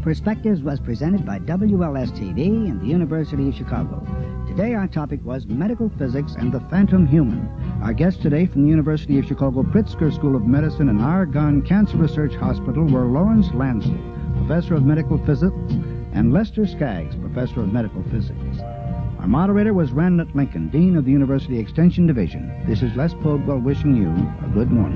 Perspectives was presented by WLS-TV and the University of Chicago. Today our topic was medical physics and the phantom human. Our guests today from the University of Chicago Pritzker School of Medicine and Argonne Cancer Research Hospital were Lawrence Lansel, Professor of Medical Physics, and Lester Skaggs, Professor of Medical Physics. Our moderator was Randet Lincoln, Dean of the University Extension Division. This is Les Podwell wishing you a good morning.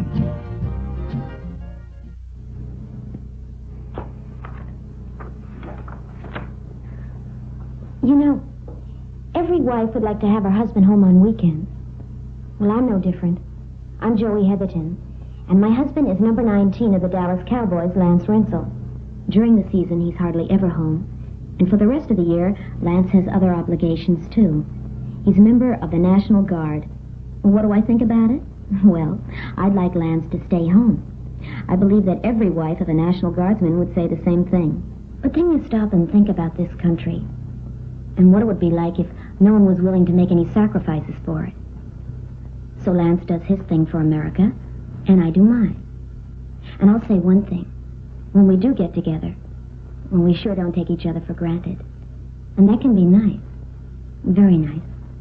You know, every wife would like to have her husband home on weekends. Well, I'm no different. I'm Joey Heatherton, and my husband is number 19 of the Dallas Cowboys, Lance Rensel. During the season, he's hardly ever home, and for the rest of the year, Lance has other obligations, too. He's a member of the National Guard. What do I think about it? Well, I'd like Lance to stay home. I believe that every wife of a National Guardsman would say the same thing. But then you stop and think about this country, and what it would be like if no one was willing to make any sacrifices for it. So Lance does his thing for America, and I do mine. And I'll say one thing. When we do get together, well, we sure don't take each other for granted. And that can be nice. Very nice.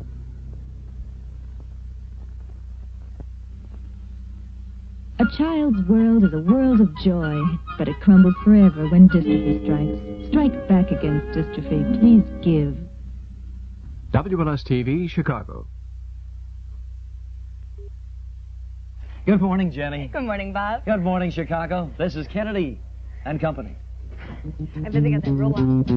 A child's world is a world of joy, but it crumbles forever when dystrophy strikes. Strike back against dystrophy. Please give. WLS-TV, Chicago. Good morning, Jenny. Good morning, Bob. Good morning, Chicago. This is Kennedy and Company. I bet they got that roll on.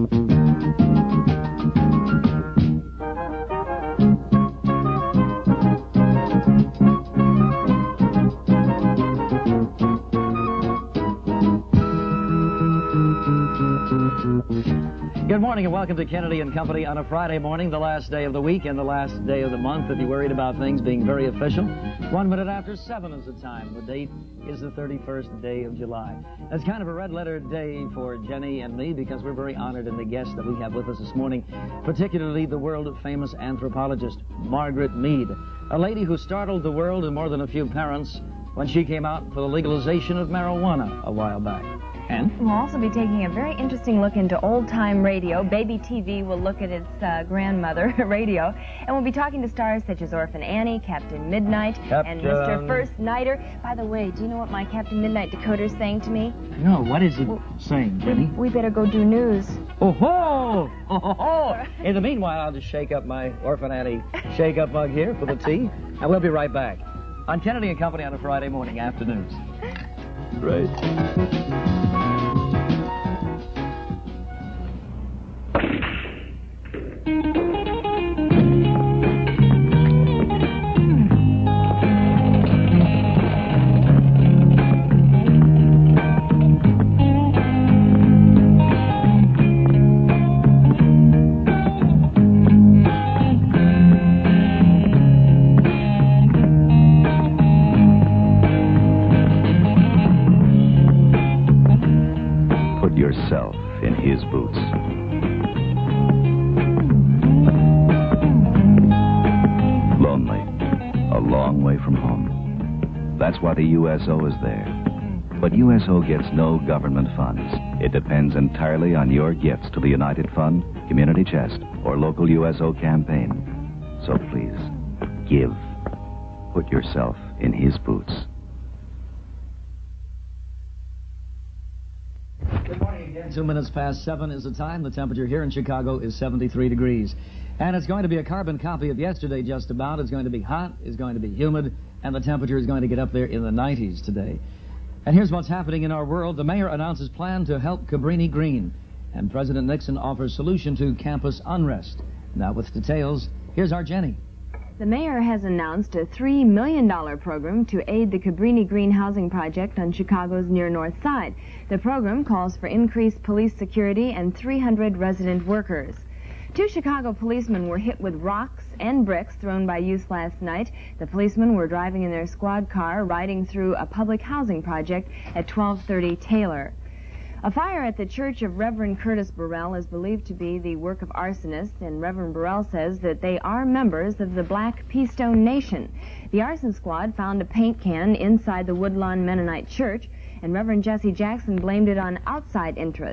Good morning and welcome to Kennedy and Company on a Friday morning, the last day of the week and the last day of the month. If you're worried about things being very official, 1 minute after 7 is the time. The date is the 31st day of July. That's kind of a red-letter day for Jenny and me because we're very honored in the guest that we have with us this morning, particularly the world-famous anthropologist Margaret Mead, a lady who startled the world and more than a few parents when she came out for the legalization of marijuana a while back. And we'll also be taking a very interesting look into old-time radio. Baby TV will look at its grandmother, radio. And we'll be talking to stars such as Orphan Annie, Captain Midnight, and Mr. First Nighter. By the way, do you know what my Captain Midnight decoder's saying to me? No, what is it saying, Jenny? We better go do news. Oh-ho! Oh-ho-ho! In the meanwhile, I'll just shake up my Orphan Annie shake-up mug here for the tea, and we'll be right back on Kennedy and Company on a Friday morning after news. Right. Yourself in his boots. Lonely, a long way from home. That's why the USO is there. But USO gets no government funds. It depends entirely on your gifts to the United Fund, Community Chest, or local USO campaign. So please, give. Put yourself in his boots. Good morning again. 2 minutes past 7 is the time. The temperature here in Chicago is 73 degrees. And it's going to be a carbon copy of yesterday just about. It's going to be hot, it's going to be humid, and the temperature is going to get up there in the 90s today. And here's what's happening in our world. The mayor announces plan to help Cabrini Green, and President Nixon offers solution to campus unrest. Now with details, here's our Jenny. The mayor has announced a $3 million program to aid the Cabrini Green housing project on Chicago's near north side. The program calls for increased police security and 300 resident workers. 2 Chicago policemen were hit with rocks and bricks thrown by youth last night. The policemen were driving in their squad car riding through a public housing project at 1230 Taylor. A fire at the church of Reverend Curtis Burrell is believed to be the work of arsonists, and Reverend Burrell says that they are members of the Black Peastone Nation. The arson squad found a paint can inside the Woodlawn Mennonite Church, and Reverend Jesse Jackson blamed it on outside interests.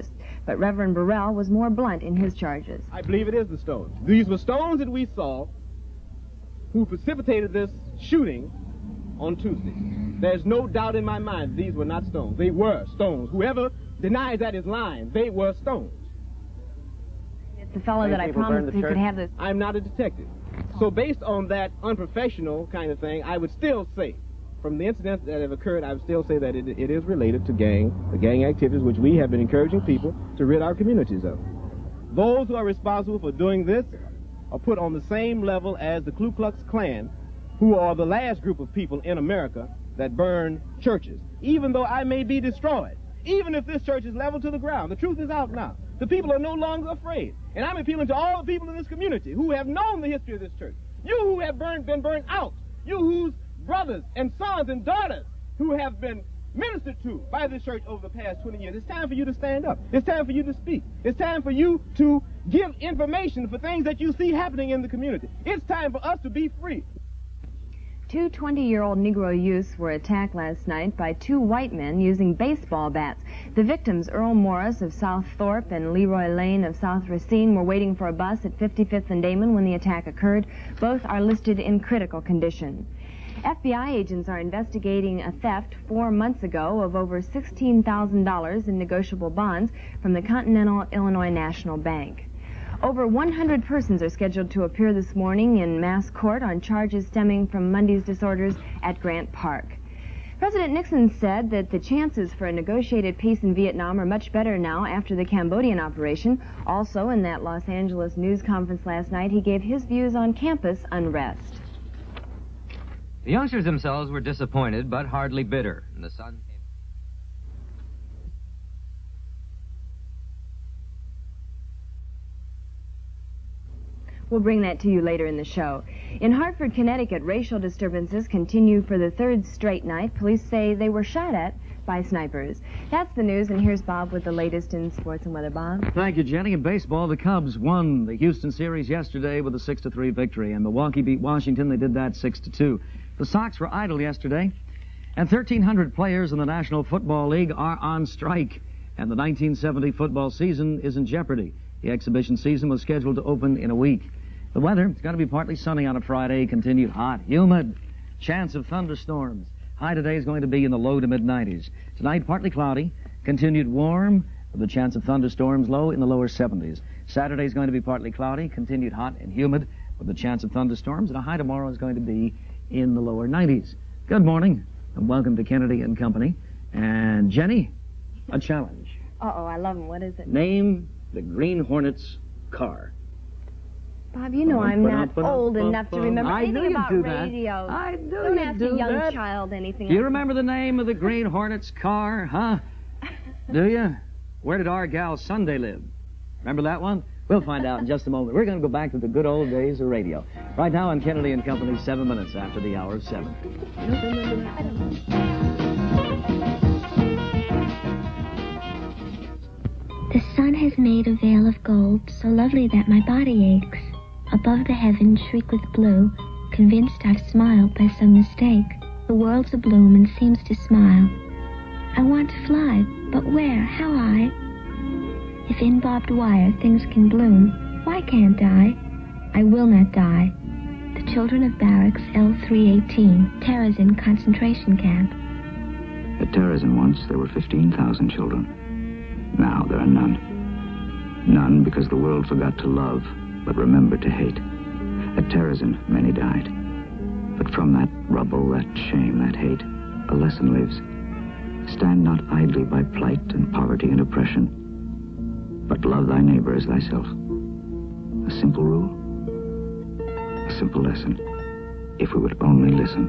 But Reverend Burrell was more blunt in his charges. I believe it is the stones. These were stones that we saw who precipitated this shooting on Tuesday. There's no doubt in my mind these were not stones. They were stones. Whoever denies that is lying. They were stones. It's the fellow that I promised he could have this. I'm not a detective. So based on that unprofessional kind of thing, I would still say, from the incidents that have occurred, I would still say that it is related to the gang activities, which we have been encouraging people to rid our communities of. Those who are responsible for doing this are put on the same level as the Ku Klux Klan, who are the last group of people in America that burn churches. Even though I may be destroyed, even if this church is leveled to the ground, the truth is out now. The people are no longer afraid. And I'm appealing to all the people in this community who have known the history of this church. You who have been burned out. You whose brothers and sons and daughters who have been ministered to by this church over the past 20 years. It's time for you to stand up. It's time for you to speak. It's time for you to give information for things that you see happening in the community. It's time for us to be free. Two 20-year-old Negro youths were attacked last night by two white men using baseball bats. The victims, Earl Morris of South Thorpe and Leroy Lane of South Racine, were waiting for a bus at 55th and Damon when the attack occurred. Both are listed in critical condition. FBI agents are investigating a theft 4 months ago of over $16,000 in negotiable bonds from the Continental Illinois National Bank. Over 100 persons are scheduled to appear this morning in mass court on charges stemming from Monday's disorders at Grant Park. President Nixon said that the chances for a negotiated peace in Vietnam are much better now after the Cambodian operation. Also, in that Los Angeles news conference last night, he gave his views on campus unrest. The youngsters themselves were disappointed, but hardly bitter. And the sun came. We'll bring that to you later in the show. In Hartford, Connecticut, racial disturbances continue for the third straight night. Police say they were shot at by snipers. That's the news, and here's Bob with the latest in sports and weather. Bob? Thank you, Jenny. In baseball, the Cubs won the Houston series yesterday with a 6-3 victory, and Milwaukee beat Washington. They did that 6-2. The Sox were idle yesterday, and 1,300 players in the National Football League are on strike, and the 1970 football season is in jeopardy. The exhibition season was scheduled to open in a week. The weather is going to be partly sunny on a Friday, continued hot, humid, chance of thunderstorms. High today is going to be in the low to mid-90s. Tonight, partly cloudy, continued warm, with a chance of thunderstorms, low in the lower 70s. Saturday is going to be partly cloudy, continued hot and humid, with a chance of thunderstorms, and a high tomorrow is going to be in the lower 90s. Good morning, and welcome to Kennedy and Company. And Jenny, a challenge. Uh-oh, I love them. What is it? Name the Green Hornet's car. Bob, you know I'm not old enough to remember anything about radio. I do. Don't ask a young that. child anything. Do you remember the name of the Green Hornet's car, huh? Do you? Where did our gal Sunday live? Remember that one? We'll find out in just a moment. We're going to go back to the good old days of radio. Right now on Kennedy and Company, 7 minutes after the hour of 7. You don't remember that? I don't know. The sun has made a veil of gold so lovely that my body aches. Above the heavens shriek with blue, convinced I've smiled by some mistake. The world's abloom and seems to smile. I want to fly, but where? How high? If in barbed wire things can bloom, why can't I? I will not die. The children of barracks L318, Terezin concentration camp. At Terezin once, there were 15,000 children. Now there are none. None because the world forgot to love, but remembered to hate. At Terezin, many died. But from that rubble, that shame, that hate, a lesson lives. Stand not idly by plight and poverty and oppression, but love thy neighbor as thyself. A simple rule, a simple lesson, if we would only listen.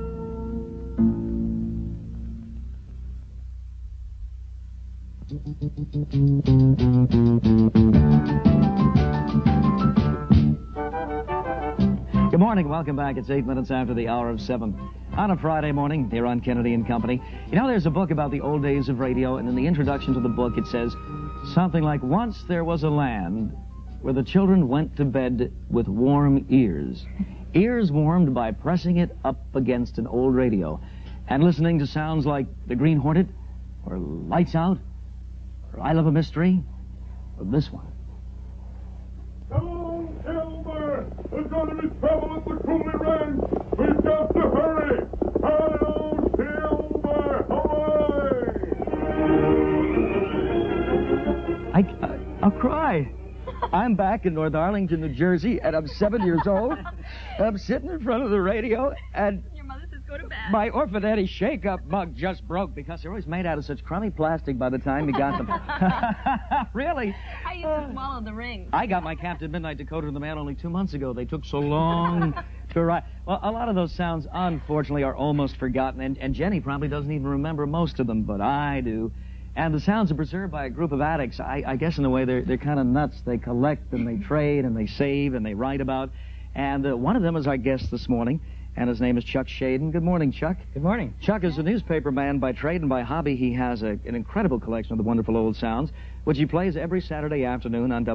Good morning. Welcome back. It's 8 minutes after the hour of 7 on a Friday morning here on Kennedy and Company. You know, there's a book about the old days of radio, and in the introduction to the book it says something like, once there was a land where the children went to bed with warm ears. Ears warmed by pressing it up against an old radio and listening to sounds like the Green Hornet or Lights Out or I Love a Mystery this one. Hello, Silver! There's going to be trouble at the Cooley Ranch! We've got to hurry! Hello, Silver! Hooray! I'll cry. I'm back in North Arlington, New Jersey, and I'm 7 years old. I'm sitting in front of the radio, and your mother says go to bed. My Orphan Eddie shake-up mug just broke because they're always made out of such crummy plastic by the time you got them. Really? I used to swallow the ring. I got my Captain Midnight Dakota in the mail only 2 months ago. They took so long to write. Well, a lot of those sounds, unfortunately, are almost forgotten, and Jenny probably doesn't even remember most of them, but I do. And the sounds are preserved by a group of addicts. I guess in a way they're kind of nuts. They collect and they trade and they save and they write about. And one of them is our guest this morning, and his name is Chuck Shaden. Good morning, Chuck. Good morning. Chuck is a newspaper man by trade, and by hobby he has an incredible collection of the wonderful old sounds, which he plays every Saturday afternoon on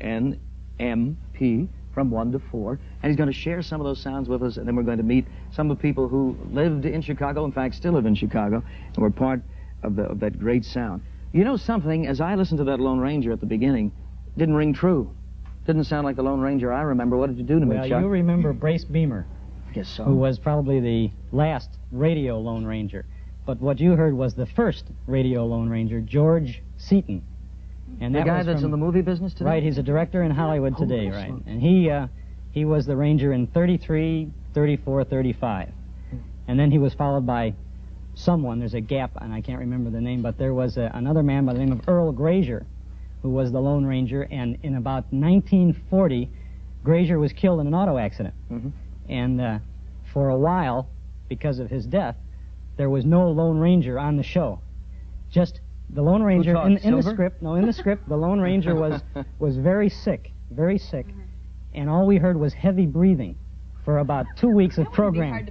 WNMP from 1 to 4. And he's going to share some of those sounds with us, and then we're going to meet some of the people who lived in Chicago, in fact still live in Chicago, and were part of that great sound. You know something, as I listened to that Lone Ranger at the beginning, it didn't ring true. Didn't sound like the Lone Ranger I remember. What did you do to me, Chuck? Well, you remember Brace Beamer. I guess so. Who was probably the last radio Lone Ranger. But what you heard was the first radio Lone Ranger, George Seaton. And the that guy was that's in the movie business today? Right, he's a director in Hollywood today, right. And he was the Ranger in 33, 34, 35. And then he was followed by someone, there's a gap, and I can't remember the name, but there was another man by the name of Earl Grazier, who was the Lone Ranger, and in about 1940, Grazier was killed in an auto accident. Mm-hmm. And for a while, because of his death, there was no Lone Ranger on the show. Just the Lone Ranger in the script. No, in the script, the Lone Ranger was very sick, and all we heard was heavy breathing for about 2 weeks of program.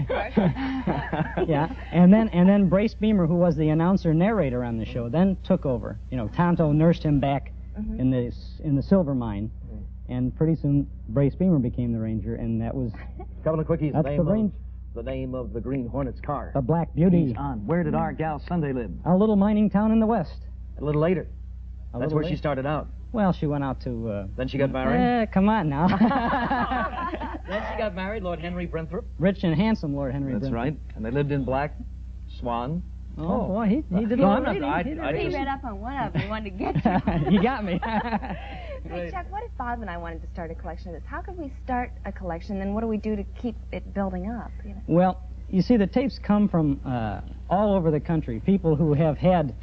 Yeah, and then Brace Beamer, who was the announcer narrator on the show, then took over. You know, Tonto nursed him back in the silver mine, and pretty soon Brace Beamer became the Ranger, and that was. Couple of quickies. That's the name of the Green Hornet's car. The Black Beauty. He's on. Where did our gal Sunday live? A little mining town in the west. A little later. That's where she started out. Well, she went out to... Then she got married? Come on now. Then she got married, Lord Henry Brinthorpe. Rich and handsome Lord Henry Brinthorpe. That's right. And they lived in Black Swan. Oh, boy, he did a little reading. He read up on one of them. He wanted to get you. You got me. Hey, Chuck, what if Bob and I wanted to start a collection of this? How could we start a collection, and what do we do to keep it building up? You know? Well, you see, the tapes come from all over the country. People who have had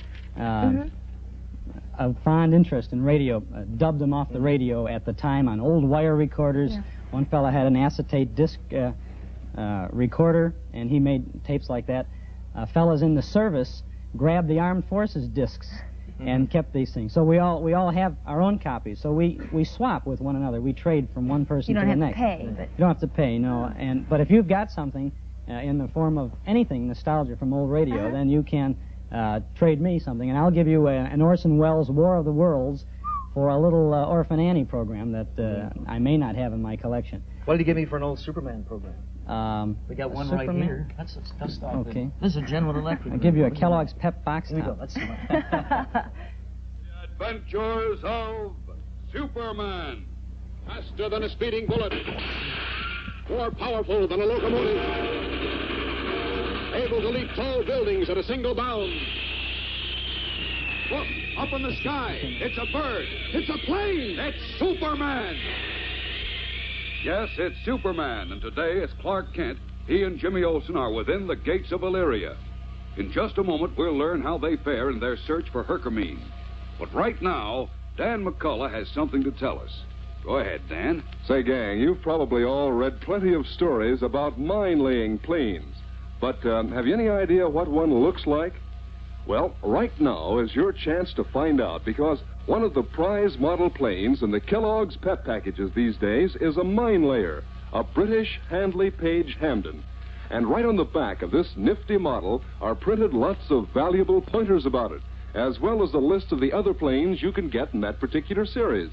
a fond interest in radio, dubbed them off the radio at the time on old wire recorders. Yeah. One fella had an acetate disc recorder, and he made tapes like that. Fellas in the service grabbed the Armed Forces discs and kept these things. So we all have our own copies. So we swap with one another. We trade from one person to the next. You don't have to pay. But... You don't have to pay, no. But if you've got something in the form of anything nostalgia from old radio, then you can trade me something, and I'll give you an Orson Welles War of the Worlds for a little Orphan Annie program that I may not have in my collection. What did you give me for an old Superman program? We got one Superman? right here. That's dust off. Okay. This is General Electric. I'll give you a Kellogg's Pep box. Here we go. Let's see. The Adventures of Superman. Faster than a speeding bullet. More powerful than a locomotive. Able to leap tall buildings at a single bound. Look, up in the sky. It's a bird. It's a plane. It's Superman. Yes, it's Superman, and today it's Clark Kent. He and Jimmy Olsen are within the gates of Illyria. In just a moment, we'll learn how they fare in their search for Herkimer. But right now, Dan McCullough has something to tell us. Go ahead, Dan. Say, gang, you've probably all read plenty of stories about mine-laying planes. But have you any idea what one looks like? Well, right now is your chance to find out, because one of the prize model planes in the Kellogg's Pep packages these days is a mine layer, a British Handley Page Hamden. And right on the back of this nifty model are printed lots of valuable pointers about it, as well as a list of the other planes you can get in that particular series.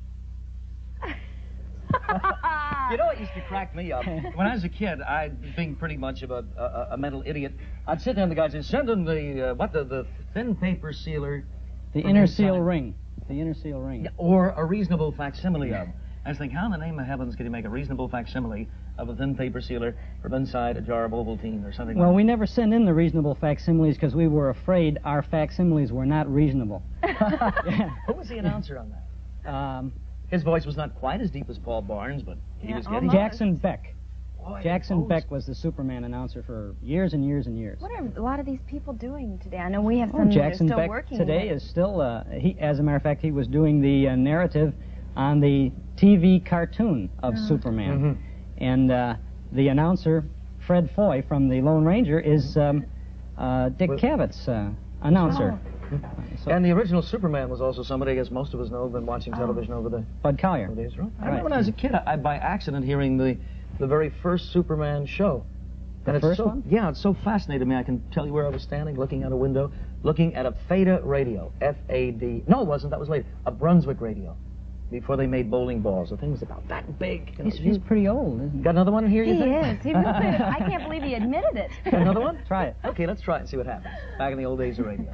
You know what used to crack me up? When I was a kid, being pretty much of a mental idiot, I'd sit there and the guys would send them the thin paper sealer The inner seal ring. The inner seal ring. Yeah, or a reasonable facsimile of. I was thinking, how in the name of heavens could you make a reasonable facsimile of a thin paper sealer from inside a jar of Ovaltine or something Well, like we never sent in the reasonable facsimiles because we were afraid our facsimiles were not reasonable. Yeah. Who was the announcer on that? His voice was not quite as deep as Paul Barnes, but he was getting... Jackson Beck. Boy, Jackson Beck was the Superman announcer for years and years and years. What are a lot of these people doing today? I know we have some Jackson that are still Beck working. today is still, as a matter of fact, he was doing the narrative on the TV cartoon of Superman. And the announcer, Fred Foy from the Lone Ranger, is Dick Cavett's announcer. And the original Superman was also somebody, I guess most of us know, been watching television over the... Bud Collyer. I remember when I was a kid, I by accident hearing the very first Superman show. The first one? Yeah, it so fascinated me. I can tell you where I was standing, looking out a window, looking at a Fada radio, F-A-D. No, it wasn't. That was later. A Brunswick radio. Before they made bowling balls. The thing was about that big. He's pretty old, isn't he? Got another one in here, you He think? is. He really is. I can't believe he admitted it. Got another one? Try it. Okay, let's try it and see what happens. Back in the old days of radio.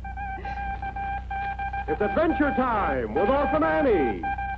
It's Adventure Time with Orphan Annie.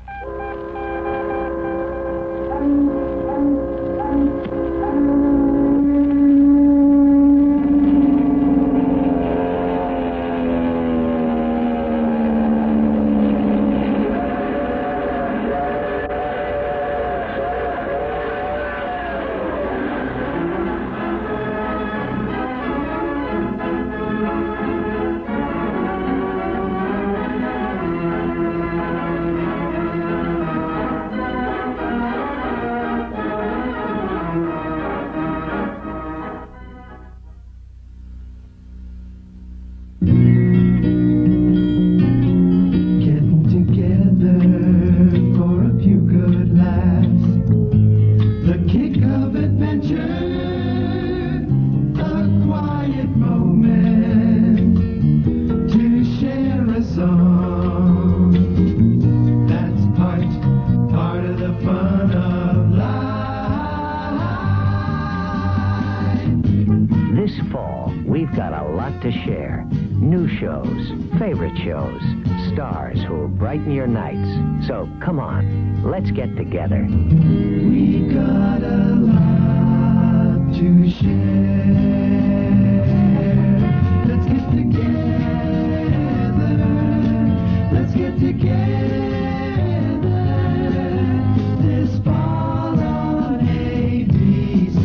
To share. New shows, favorite shows, stars who'll brighten your nights. So come on, let's get together. We got a lot to share. Let's get together. Let's get together. This fall on ABC.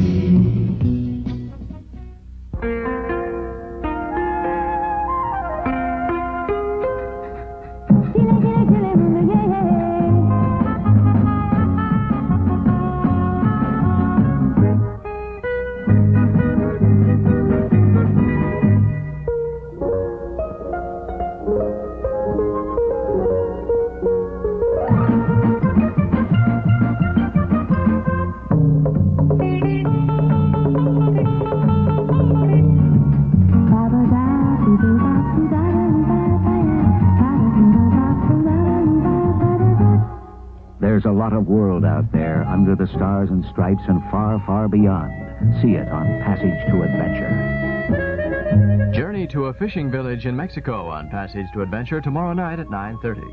There's a lot of world out there under the stars and stripes and far, far beyond. See it on Passage to Adventure. Journey to a fishing village in Mexico on Passage to Adventure tomorrow night at 9:30.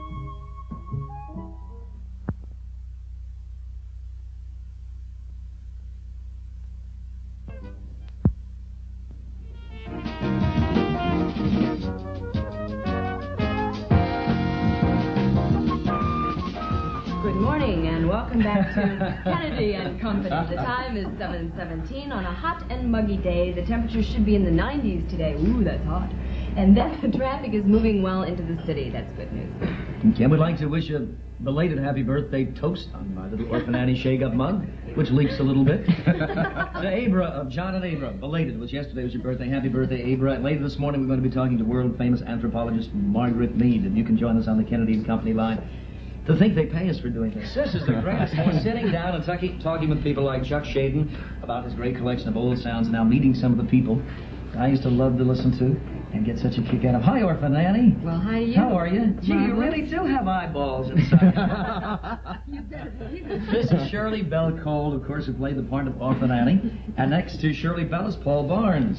Welcome back to Kennedy and Company. The time is 7:17 on a hot and muggy day. The temperature should be in the 90s today. Ooh, that's hot. And then the traffic is moving well into the city. That's good news. Ken would like to wish a belated happy birthday toast on my little Orphan Annie shake-up mug, which leaks a little bit. To Abra of John and Abra. Belated. It was yesterday was your birthday. Happy birthday, Abra. And later this morning we're going to be talking to world-famous anthropologist Margaret Mead. And you can join us on the Kennedy and Company line. To think they pay us for doing this. This is the greatest. We're sitting down and talking with people like Chuck Shaden about his great collection of old sounds, and now meeting some of the people I used to love to listen to and get such a kick out of. Hi, Orphan Annie. Well, hi to you. How are you? Gee, you really do have eyeballs inside. You better believe it. This is Shirley Bell Cole, of course, who played the part of Orphan Annie. And next to Shirley Bell is Paul Barnes.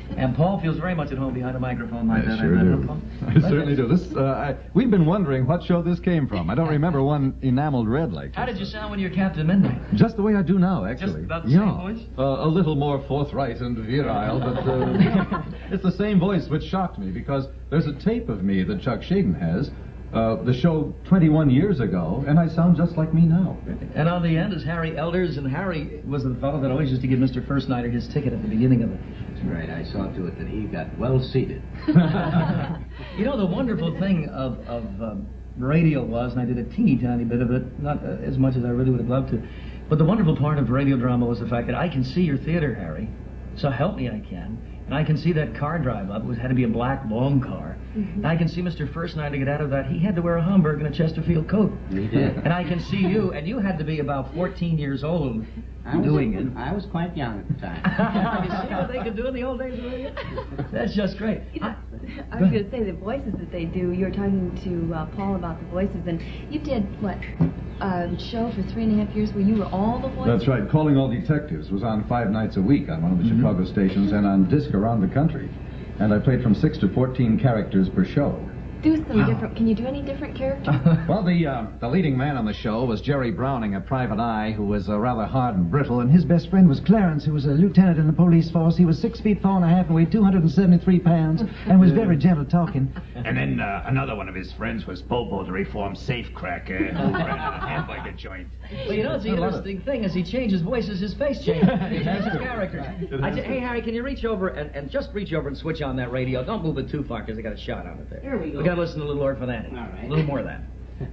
And Paul feels very much at home behind a microphone like that. I sure do. Paul? I certainly do. We've been wondering what show this came from. I don't remember one enameled red like this. How did you sound when you were Captain Midnight? Just the way I do now, actually. Just about the same voice? A little more forthright and virile, but it's the same voice, which shocked me, because there's a tape of me that Chuck Shaden has, the show 21 years ago, and I sound just like me now. And on the end is Harry Elders, and Harry was the fellow that always used to give Mr. First Nighter his ticket at the beginning of it. That's right. I saw to it that he got well seated. You know, the wonderful thing of radio was, and I did a teeny tiny bit of it, not as much as I really would have loved to, but the wonderful part of radio drama was the fact that I can see your theater, Harry, so help me I can. And I can see that car drive up. It had to be a black, long car. Mm-hmm. I can see Mr. First Night to get out of that. He had to wear a Homburg and a Chesterfield coat. He did. And I can see you, and you had to be about 14 years old doing it. I was quite young at the time. You see what they could do in the old days of radio? That's just great. I was going to say, the voices that they do, you were talking to Paul about the voices, and you did, what, a show for 3.5 years where you were all the voices? That's right. Calling All Detectives was on 5 nights a week on one of the Chicago stations and on disc around the country. And I played from 6 to 14 characters per show. Do some different. Can you do any different characters? Well, the leading man on the show was Jerry Browning, a private eye who was rather hard and brittle, and his best friend was Clarence, who was a lieutenant in the police force. He was 6 feet 4.5 and weighed 273 pounds, and was very gentle talking. And then another one of his friends was Bobo, the reformed safecracker, who ran a hamburger joint. Well, you know, it's the interesting thing, as he changes voices, his face changes. He changes characters. Hey, Harry, can you reach over and just reach over and switch on that radio? Don't move it too far, because they got a shot on it there. Here we go. We got to listen to a little Orphanati. All right. A little more of that.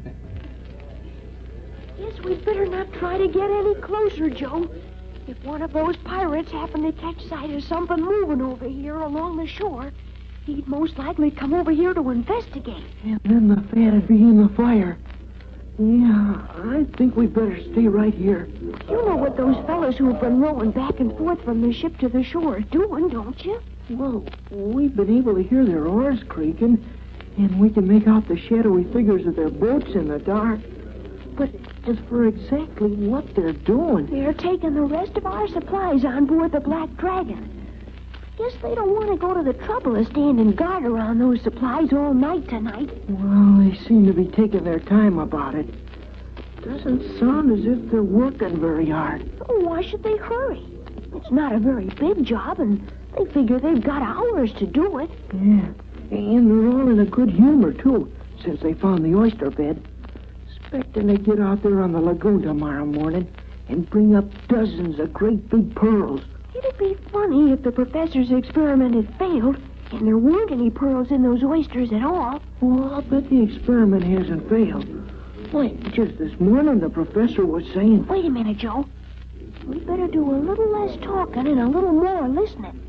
Guess we'd better not try to get any closer, Joe. If one of those pirates happened to catch sight of something moving over here along the shore, he'd most likely come over here to investigate. And then the fat'd be in the fire. Yeah, I think we better stay right here. You know what those fellas who've been rowing back and forth from the ship to the shore are doing, don't you? Well, we've been able to hear their oars creaking, and we can make out the shadowy figures of their boats in the dark. But as for exactly what they're doing... They're taking the rest of our supplies on board the Black Dragon. Guess they don't want to go to the trouble of standing guard around those supplies all night tonight. Well, they seem to be taking their time about it. Doesn't sound as if they're working very hard. Oh, why should they hurry? It's not a very big job, and they figure they've got hours to do it. Yeah, and they're all in a good humor, too, since they found the oyster bed. Expecting to get out there on the lagoon tomorrow morning and bring up dozens of great big pearls. It'd be funny if the professor's experiment had failed and there weren't any pearls in those oysters at all. Well, I'll bet the experiment hasn't failed. Why, just this morning the professor was saying... Wait a minute, Joe. We'd better do a little less talking and a little more listening.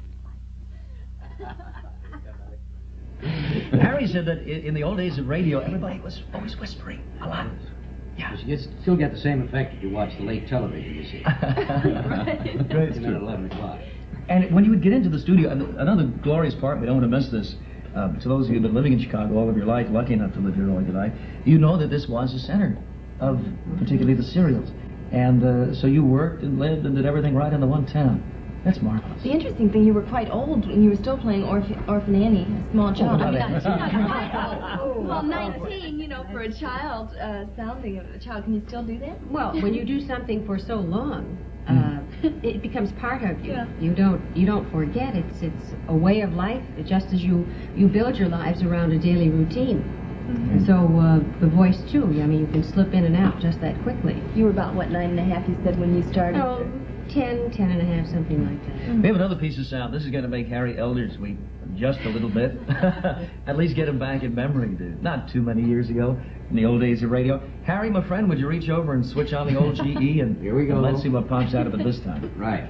Harry said that in the old days of radio, everybody was always whispering a lot. Yeah. You still get the same effect if you watch the late television, you see. Right. Great. At 11 o'clock. And when you would get into the studio, and another glorious part, we don't want to miss this, to those of you who have been living in Chicago all of your life, lucky enough to live here all of your life, you know that this was the center of particularly the serials. And so you worked and lived and did everything right in the one town. That's marvelous. The interesting thing, you were quite old and you were still playing Orphan Annie, a small child. Oh, I mean, not not quite old. Well, 19, you know, for a child, sounding of a child. Can you still do that? Well, when you do something for so long, it becomes part of you. Yeah. You don't forget. It's a way of life, just as you build your lives around a daily routine. Mm-hmm. So the voice too. I mean, you can slip in and out just that quickly. You were about, what, 9.5, you said, when you started? Oh, 10 and a half, something like that. We have another piece of sound. This is going to make Harry Elders weep just a little bit. At least get him back in memory, dude. Not too many years ago, in the old days of radio. Harry, my friend, would you reach over and switch on the old GE? And here we go. Let's see what pops out of it this time. Right.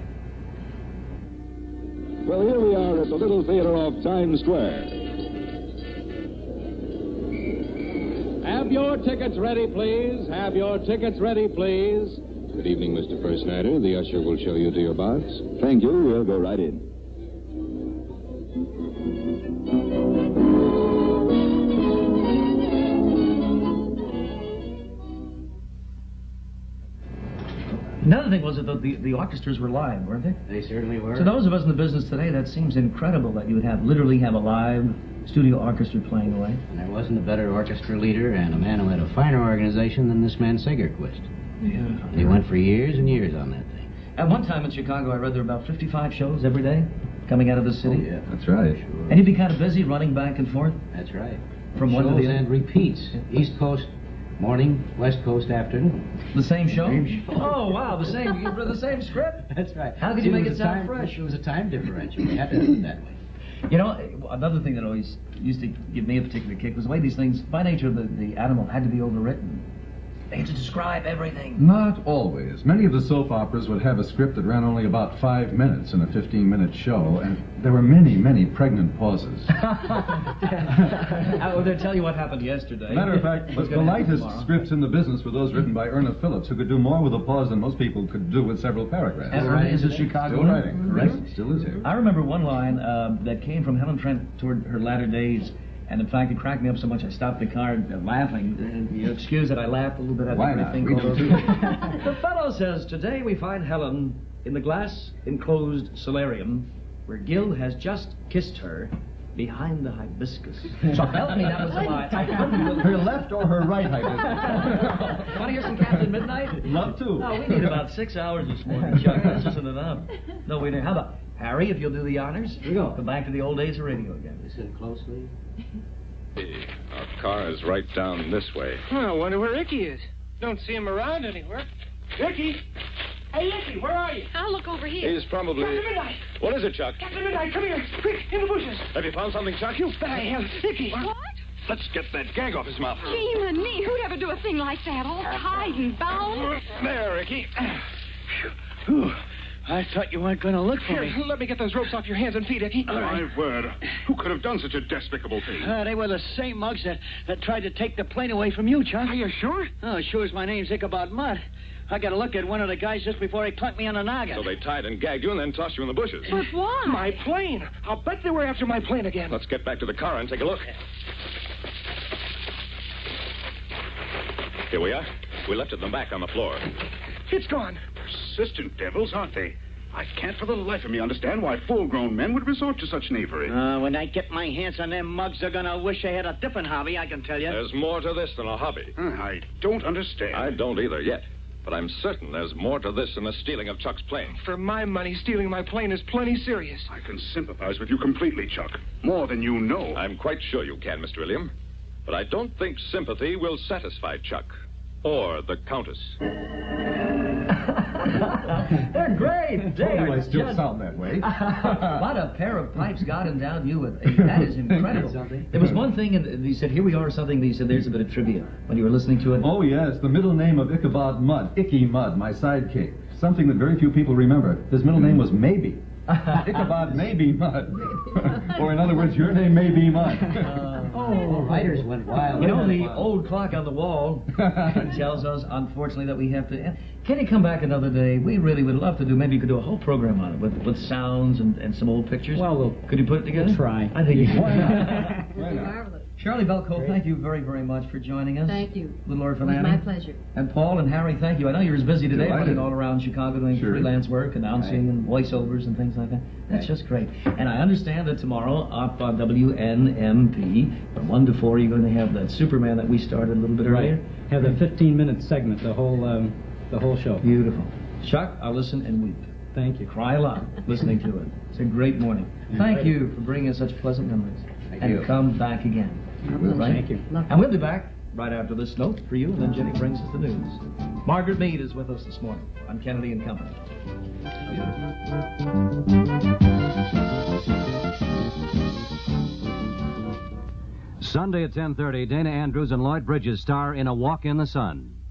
Well, here we are at the Little Theater of Times Square. Have your tickets ready, please. Have your tickets ready, please. Good evening, Mr. First Nighter. The usher will show you to your box. Thank you. We'll go right in. None other thing was that the orchestras were live, weren't they? They certainly were. To those of us in the business today, that seems incredible that you would literally have a live studio orchestra playing away. And there wasn't a better orchestra leader and a man who had a finer organization than this man Sagerquist. Yeah. And he went for years and years on that thing. At one time in Chicago, I read there were about 55 shows every day coming out of the city. Oh, yeah. That's right. Sure. And you'd be kind of busy running back and forth? That's right. From one to the Shows other? and repeats. East Coast morning, West Coast afternoon. The same show? Same show. Oh, wow, the same script? That's right. How could you make it sound fresh? It was a time differential. We had to do it that way. You know, another thing that always used to give me a particular kick was the way these things, by nature of the animal, had to be overwritten. They had to describe everything. Not always. Many of the soap operas would have a script that ran only about 5 minutes in a 15-minute show, and there were many, many pregnant pauses. I will tell you what happened yesterday. Matter of fact, the lightest scripts in the business were those written by Erna Phillips, who could do more with a pause than most people could do with several paragraphs. Erna is a Chicago. Still writing, correct? Still is here. I remember one line that came from Helen Trent toward her latter days. And in fact, it cracked me up so much I stopped the car laughing. And you excuse that I laughed a little bit at Why the not? thing We called do too. The fellow says, today we find Helen in the glass-enclosed solarium where Gil has just kissed her behind the hibiscus. So tell me that was the line. Her left or her right hibiscus? Want to hear some Captain Midnight? Love to. Oh, we need about 6 hours this morning, Chuck. This isn't enough. No, we don't. How about Harry, if you'll do the honors? Here we go. Go back to the old days of radio again. Listen closely. Our car is right down this way. I wonder where Icky is. Don't see him around anywhere. Icky! Hey, Icky, where are you? I'll look over here. He's probably... Captain Midnight! What is it, Chuck? Captain Midnight, come here! Quick, in the bushes! Have you found something, Chuck? You bet I have. Icky! What? Let's get that gag off his mouth. Gee, me, who'd ever do a thing like that? All tied and bound? There, Icky. Whew. I thought you weren't going to look for me. Let me get those ropes off your hands and feet, Icky. All right. My word. Who could have done such a despicable thing? They were the same mugs that tried to take the plane away from you, Chuck. Are you sure? Oh, sure as my name's Ichabod Mudd. I got a look at one of the guys just before he clunked me on the noggin. So they tied and gagged you and then tossed you in the bushes. But why? My plane. I'll bet they were after my plane again. Let's get back to the car and take a look. Here we are. We left it in the back on the floor. It's gone. Persistent devils, aren't they? I can't for the life of me understand why full-grown men would resort to such knavery. When I get my hands on them mugs, they're going to wish they had a different hobby, I can tell you. There's more to this than a hobby. I don't understand. I don't either yet. But I'm certain there's more to this than the stealing of Chuck's plane. For my money, stealing my plane is plenty serious. I can sympathize with you completely, Chuck. More than you know. I'm quite sure you can, Mr. William. But I don't think sympathy will satisfy Chuck. Or the Countess. They're great. They Told you are I still just... sound that way. What a pair of pipes God endowed you with. That is incredible. There was one thing, and he said, here we are, something, he said, there's a bit of trivia when you were listening to it. Oh, yes, the middle name of Ichabod Mudd, Icky Mudd, my sidekick. Something that very few people remember. His middle name was Maybe. Ichabod Maybe Mudd. Or in other words, your name may be Mudd. Writers went wild. You know, the old clock on the wall tells us, unfortunately, that we have to... Can you come back another day? We really would love to do... Maybe you could do a whole program on it with sounds and some old pictures. Well, could you put it together? We'll try. I think you could. Why not? Why not? Shirley Belko, thank you very, very much for joining us. Thank you. Little Orphan It was Annie. my pleasure. And Paul and Harry, thank you. I know you're as busy today, running all around Chicago doing freelance work, announcing and voiceovers and things like that. That's just great. And I understand that tomorrow up on WNMP from 1 to 4 you're going to have that Superman that we started a little bit earlier. Have the 15-minute segment, the whole show. Beautiful. Chuck, I'll listen and weep. Thank you. Cry a lot listening to it. It's a great morning. Thank you for bringing us such pleasant memories. Thank and you. Come back again. Right? Thank you. And we'll be back right after this note for you, and then Jenny brings us the news. Margaret Mead is with us this morning on Kennedy and Company. Sunday at 10:30, Dana Andrews and Lloyd Bridges star in A Walk in the Sun.